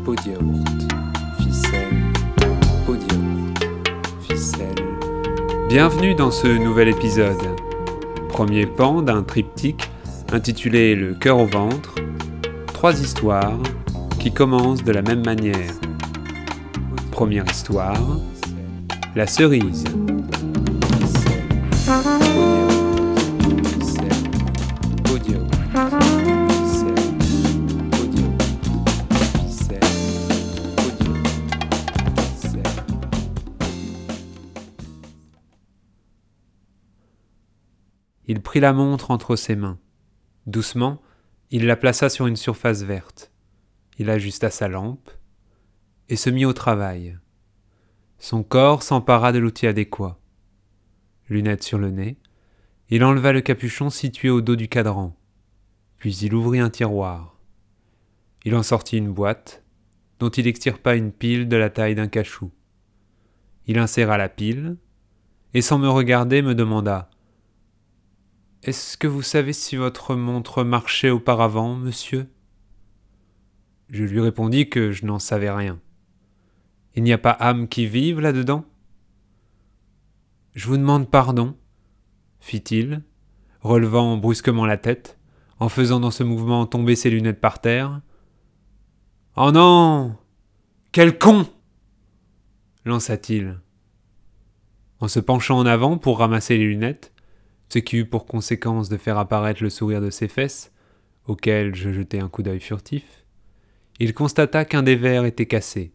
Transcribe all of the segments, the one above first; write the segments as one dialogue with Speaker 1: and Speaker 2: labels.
Speaker 1: pot de yaourt, ficelle, pot de yaourt, ficelle. Bienvenue dans ce nouvel épisode. Premier pan d'un triptyque intitulé Le cœur au ventre. 3 histoires qui commencent de la même manière. Première histoire, la cerise. Il prit la montre entre ses mains. Doucement, il la plaça sur une surface verte. Il ajusta sa lampe et se mit au travail. Son corps s'empara de l'outil adéquat. Lunettes sur le nez, il enleva le capuchon situé au dos du cadran. Puis il ouvrit un tiroir. Il en sortit une boîte, dont il extirpa une pile de la taille d'un cachou. Il inséra la pile, et sans me regarder me demanda « Est-ce que vous savez si votre montre marchait auparavant, monsieur ?» Je lui répondis que je n'en savais rien. « Il n'y a pas âme qui vive là-dedans ?»« Je vous demande pardon, » fit-il, relevant brusquement la tête, en faisant dans ce mouvement tomber ses lunettes par terre. « Oh non ! Quel con !» lança-t-il. En se penchant en avant pour ramasser les lunettes, ce qui eut pour conséquence de faire apparaître le sourire de ses fesses, auquel je jetai un coup d'œil furtif, il constata qu'un des verres était cassé.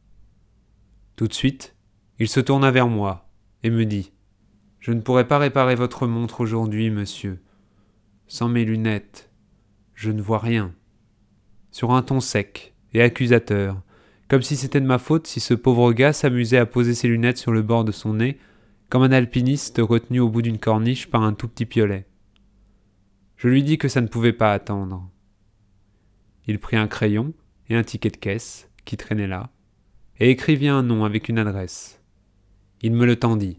Speaker 1: Tout de suite, il se tourna vers moi et me dit « Je ne pourrai pas réparer votre montre aujourd'hui, monsieur. Sans mes lunettes, je ne vois rien. » Sur un ton sec et accusateur, comme si c'était de ma faute si ce pauvre gars s'amusait à poser ses lunettes sur le bord de son nez, comme un alpiniste retenu au bout d'une corniche par un tout petit piolet. Je lui dis que ça ne pouvait pas attendre. Il prit un crayon et un ticket de caisse qui traînait là, et écrivit un nom avec une adresse. Il me le tendit.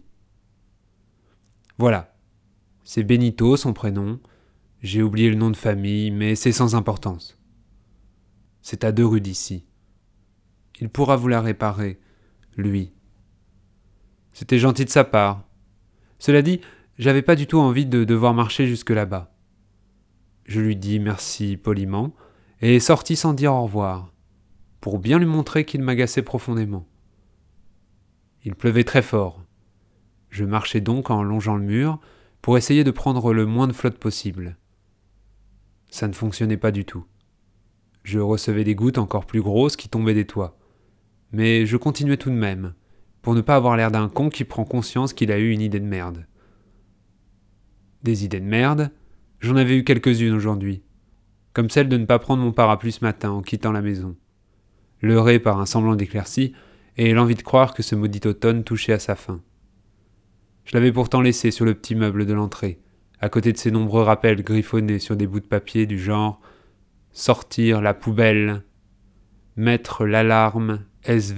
Speaker 1: Voilà, c'est Benito son prénom, j'ai oublié le nom de famille, mais c'est sans importance. C'est à 2 rues d'ici. Il pourra vous la réparer, lui. C'était gentil de sa part. Cela dit, j'avais pas du tout envie de devoir marcher jusque là-bas. Je lui dis merci poliment et sortis sans dire au revoir, pour bien lui montrer qu'il m'agaçait profondément. Il pleuvait très fort. Je marchais donc en longeant le mur pour essayer de prendre le moins de flotte possible. Ça ne fonctionnait pas du tout. Je recevais des gouttes encore plus grosses qui tombaient des toits. Mais je continuais tout de même, pour ne pas avoir l'air d'un con qui prend conscience qu'il a eu une idée de merde. Des idées de merde, j'en avais eu quelques-unes aujourd'hui, comme celle de ne pas prendre mon parapluie ce matin en quittant la maison, leurré par un semblant d'éclaircie et l'envie de croire que ce maudit automne touchait à sa fin. Je l'avais pourtant laissé sur le petit meuble de l'entrée, à côté de ces nombreux rappels griffonnés sur des bouts de papier du genre « Sortir la poubelle »,« Mettre l'alarme SVP »,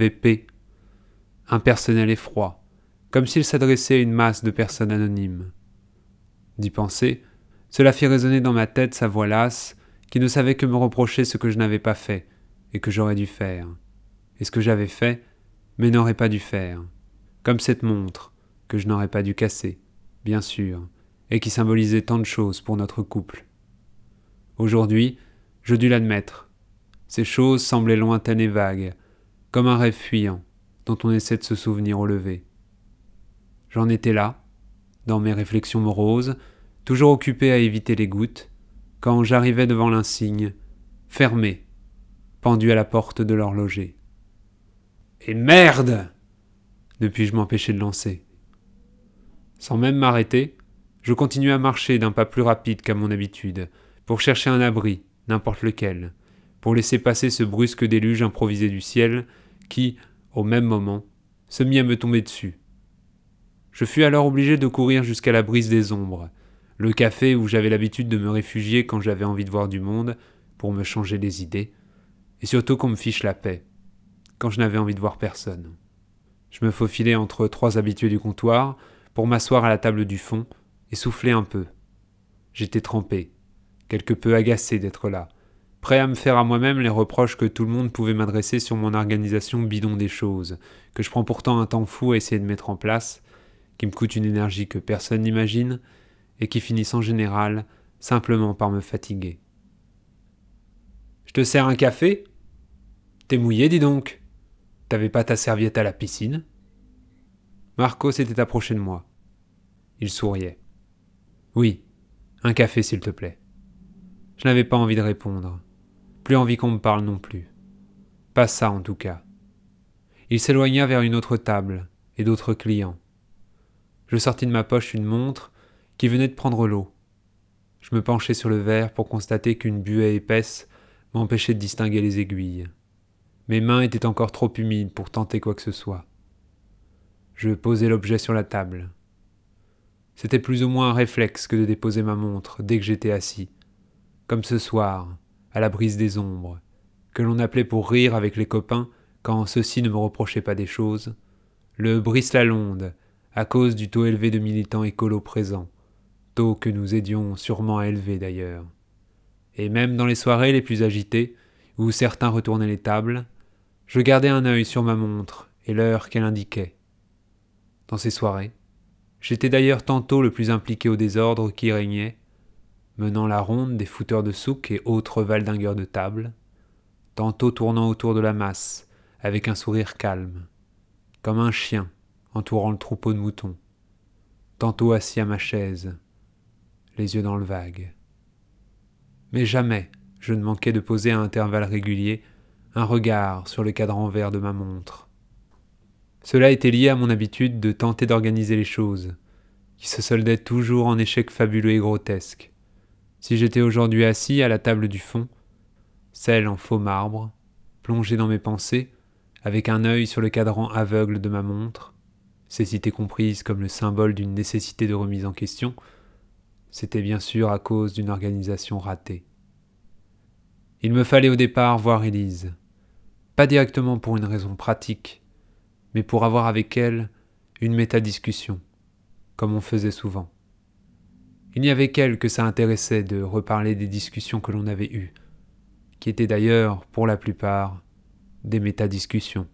Speaker 1: impersonnel et froid, comme s'il s'adressait à une masse de personnes anonymes. D'y penser, cela fit résonner dans ma tête sa voix lasse qui ne savait que me reprocher ce que je n'avais pas fait et que j'aurais dû faire, et ce que j'avais fait mais n'aurais pas dû faire, comme cette montre que je n'aurais pas dû casser, bien sûr, et qui symbolisait tant de choses pour notre couple. Aujourd'hui, je dus l'admettre. Ces choses semblaient lointaines et vagues, comme un rêve fuyant, dont on essaie de se souvenir au lever. J'en étais là, dans mes réflexions moroses, toujours occupé à éviter les gouttes, quand j'arrivais devant l'insigne, fermé, pendu à la porte de l'horloger. Et merde ! Ne puis-je m'empêcher de lancer. Sans même m'arrêter, je continuais à marcher d'un pas plus rapide qu'à mon habitude, pour chercher un abri, n'importe lequel, pour laisser passer ce brusque déluge improvisé du ciel qui, au même moment, se mit à me tomber dessus. Je fus alors obligé de courir jusqu'à la brise des ombres, le café où j'avais l'habitude de me réfugier quand j'avais envie de voir du monde, pour me changer les idées, et surtout qu'on me fiche la paix, quand je n'avais envie de voir personne. Je me faufilai entre 3 habitués du comptoir, pour m'asseoir à la table du fond, et souffler un peu. J'étais trempé, quelque peu agacé d'être là, prêt à me faire à moi-même les reproches que tout le monde pouvait m'adresser sur mon organisation bidon des choses, que je prends pourtant un temps fou à essayer de mettre en place, qui me coûte une énergie que personne n'imagine, et qui finissent en général simplement par me fatiguer. « Je te sers un café ? T'es mouillé, dis donc. T'avais pas ta serviette à la piscine ?» Marco s'était approché de moi. Il souriait. « Oui, un café s'il te plaît. » Je n'avais pas envie de répondre. Plus envie qu'on me parle non plus. Pas ça en tout cas. Il s'éloigna vers une autre table et d'autres clients. Je sortis de ma poche une montre qui venait de prendre l'eau. Je me penchai sur le verre pour constater qu'une buée épaisse m'empêchait de distinguer les aiguilles. Mes mains étaient encore trop humides pour tenter quoi que ce soit. Je posai l'objet sur la table. C'était plus ou moins un réflexe que de déposer ma montre dès que j'étais assis, comme ce soir, à la brise des ombres, que l'on appelait pour rire avec les copains quand ceux-ci ne me reprochaient pas des choses, le Brice-Lalonde, à cause du taux élevé de militants écolos présents, taux que nous aidions sûrement à élever d'ailleurs. Et même dans les soirées les plus agitées, où certains retournaient les tables, je gardais un œil sur ma montre et l'heure qu'elle indiquait. Dans ces soirées, j'étais d'ailleurs tantôt le plus impliqué au désordre qui régnait, menant la ronde des fouteurs de souk et autres valdingueurs de table, tantôt tournant autour de la masse avec un sourire calme, comme un chien entourant le troupeau de moutons, tantôt assis à ma chaise, les yeux dans le vague. Mais jamais je ne manquais de poser à intervalles réguliers un regard sur le cadran vert de ma montre. Cela était lié à mon habitude de tenter d'organiser les choses, qui se soldaient toujours en échecs fabuleux et grotesques. Si j'étais aujourd'hui assis à la table du fond, celle en faux marbre, plongé dans mes pensées, avec un œil sur le cadran aveugle de ma montre, cécité comprise comme le symbole d'une nécessité de remise en question, c'était bien sûr à cause d'une organisation ratée. Il me fallait au départ voir Élise, pas directement pour une raison pratique, mais pour avoir avec elle une métadiscussion, comme on faisait souvent. Il n'y avait qu'elle que ça intéressait de reparler des discussions que l'on avait eues, qui étaient d'ailleurs, pour la plupart, des métadiscussions.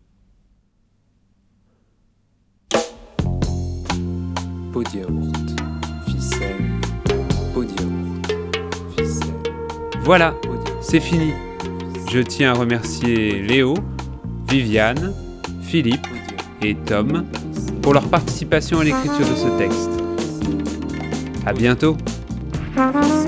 Speaker 1: Pot de yaourt, ficelle, pot de yaourt, ficelle. Voilà, c'est fini. Je tiens à remercier Léo, Viviane, Philippe et Tom pour leur participation à l'écriture de ce texte. À bientôt.